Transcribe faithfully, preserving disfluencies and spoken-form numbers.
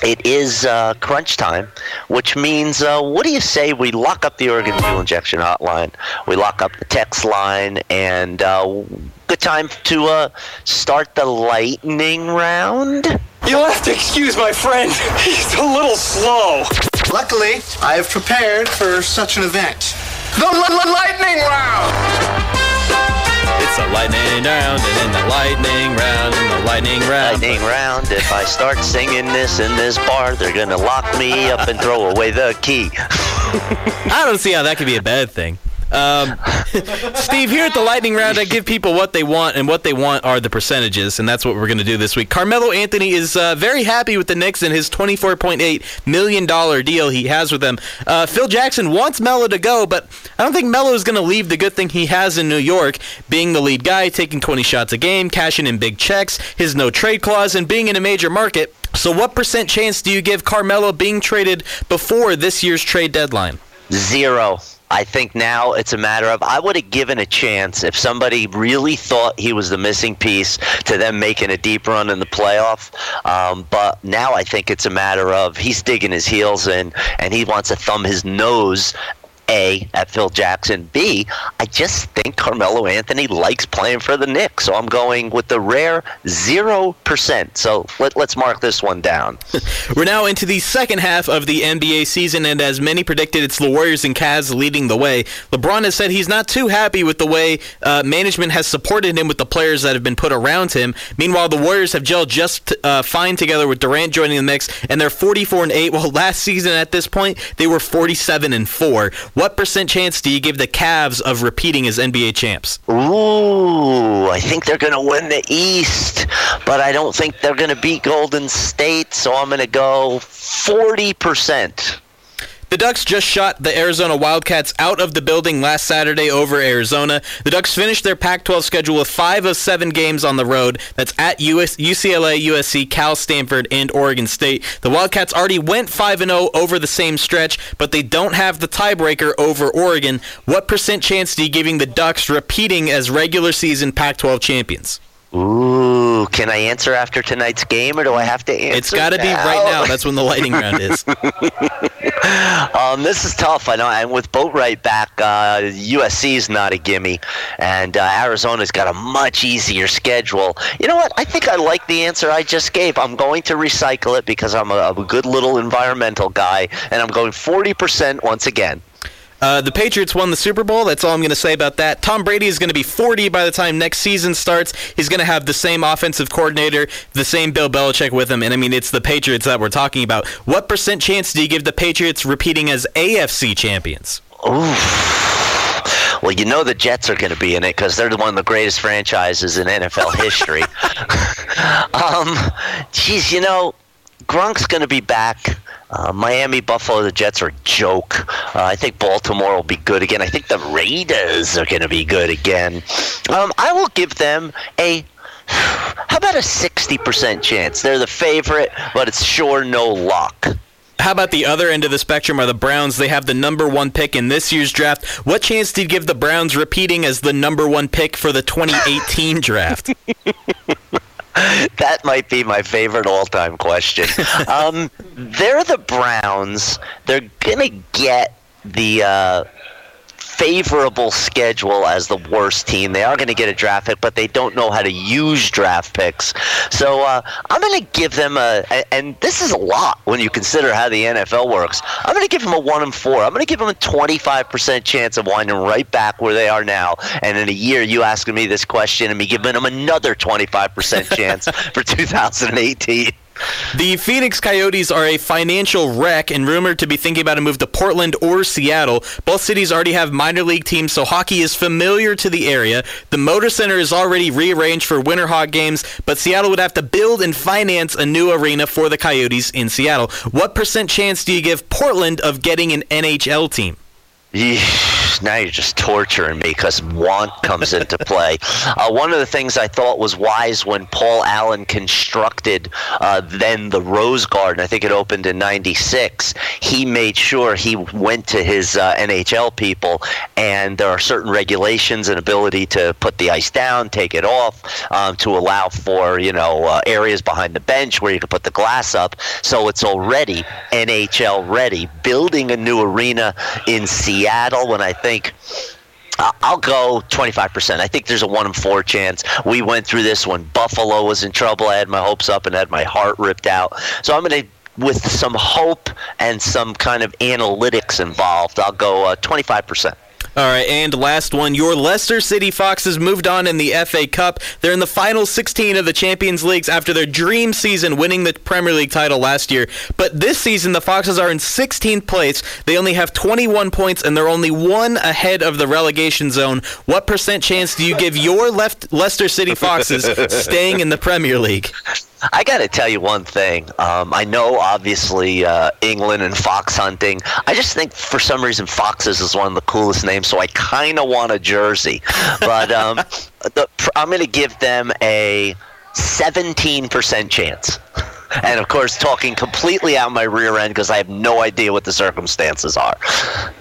it is uh, crunch time, which means, uh, what do you say we lock up the Oregon Fuel Injection Hotline, we lock up the text line, and uh, good time to uh, start the lightning round? You'll have to excuse my friend. He's a little slow. Luckily, I have prepared for such an event. The l- l- lightning round! It's a lightning round, and then the lightning round, and the lightning round. Lightning round. If I start singing this in this bar, they're going to lock me up and throw away the key. I don't see how that could be a bad thing. Um, Steve, here at the Lightning Round, I give people what they want, and what they want are the percentages, and that's what we're going to do this week. Carmelo Anthony is uh, very happy with the Knicks and his twenty-four point eight million dollars deal he has with them. Uh, Phil Jackson wants Melo to go, but I don't think Melo is going to leave the good thing he has in New York, being the lead guy, taking twenty shots a game, cashing in big checks, his no-trade clause, and being in a major market. So what percent chance do you give Carmelo being traded before this year's trade deadline? Zero. I think now it's a matter of, I would have given a chance if somebody really thought he was the missing piece to them making a deep run in the playoff. Um, but now I think it's a matter of he's digging his heels in and he wants to thumb his nose, A, at Phil Jackson. B, I just think Carmelo Anthony likes playing for the Knicks. So I'm going with the rare zero percent. So let, let's mark this one down. We're now into the second half of the N B A season, and as many predicted, it's the Warriors and Cavs leading the way. LeBron has said he's not too happy with the way uh, management has supported him with the players that have been put around him. Meanwhile, the Warriors have gelled just uh, fine together with Durant joining the mix, and they're forty-four and eight. Well, last season at this point, they were forty-seven and four. What percent chance do you give the Cavs of repeating as N B A champs? Ooh, I think they're going to win the East, but I don't think they're going to beat Golden State, so I'm going to go forty percent. The Ducks just shot the Arizona Wildcats out of the building last Saturday over Arizona. The Ducks finished their Pac twelve schedule with five of seven games on the road. That's at U S, U C L A, U S C, Cal, Stanford, and Oregon State. The Wildcats already went five and oh over the same stretch, but they don't have the tiebreaker over Oregon. What percent chance do you giving the Ducks repeating as regular season Pac twelve champions? Ooh, can I answer after tonight's game, or do I have to answer It's got to be right now. That's when the lightning round is. um, this is tough. I know. And with Boatwright back, uh, U S C's not a gimme, and uh, Arizona's got a much easier schedule. You know what? I think I like the answer I just gave. I'm going to recycle it because I'm a, I'm a good little environmental guy, and I'm going forty percent once again. Uh, the Patriots won the Super Bowl. That's all I'm going to say about that. Tom Brady is going to be forty by the time next season starts. He's going to have the same offensive coordinator, the same Bill Belichick with him. And, I mean, it's the Patriots that we're talking about. What percent chance do you give the Patriots repeating as A F C champions? Oof. Well, you know the Jets are going to be in it because they're one of the greatest franchises in N F L history. um, geez, you know, Gronk's going to be back. Uh, Miami, Buffalo, the Jets are a joke. Uh, I think Baltimore will be good again. I think the Raiders are going to be good again. Um, I will give them a, how about a sixty percent chance? They're the favorite, but it's sure no luck. How about the other end of the spectrum are the Browns? They have the number one pick in this year's draft. What chance do you give the Browns repeating as the number one pick for the twenty eighteen draft? That might be my favorite all-time question. Um, they're the Browns. They're going to get the uh, favorable schedule as the worst team. They are going to get a draft pick, but they don't know how to use draft picks. So uh, I'm going to give them a, and this is a lot when you consider how the N F L works. I'm going to give them a one and four. I'm going to give them a twenty-five percent chance of winding right back where they are now. And in a year, you asking me this question and me giving them another twenty-five percent chance for two thousand eighteen. The Phoenix Coyotes are a financial wreck and rumored to be thinking about a move to Portland or Seattle. Both cities already have minor league teams, so hockey is familiar to the area. The Motor Center is already rearranged for Winter Hawk games, but Seattle would have to build and finance a new arena for the Coyotes in Seattle. What percent chance do you give Portland of getting an N H L team? now you're just torturing me because want comes into play. Uh, one of the things I thought was wise when Paul Allen constructed uh, then the Rose Garden, I think it opened in ninety-six, he made sure he went to his uh, N H L people, and there are certain regulations and ability to put the ice down, take it off, um, to allow for, you know, uh, areas behind the bench where you can put the glass up, so it's already N H L ready. Building a new arena in Seattle, when I think I'll go twenty-five percent. I think there's a one in four chance. We went through this when Buffalo was in trouble. I had my hopes up and had my heart ripped out. So I'm going to, with some hope and some kind of analytics involved, I'll go uh, twenty-five percent. All right, and last one. Your Leicester City Foxes moved on in the F A Cup. They're in the final sixteen of the Champions Leagues after their dream season, winning the Premier League title last year. But this season, the Foxes are in sixteenth place. They only have twenty-one points, and they're only one ahead of the relegation zone. What percent chance do you give your left Leicester City Foxes staying in the Premier League? I got to tell you one thing. Um, I know, obviously, uh, England and fox hunting. I just think, for some reason, Foxes is one of the coolest names, so I kind of want a jersey. But um, the, I'm going to give them a seventeen percent chance. And, of course, talking completely out my rear end because I have no idea what the circumstances are.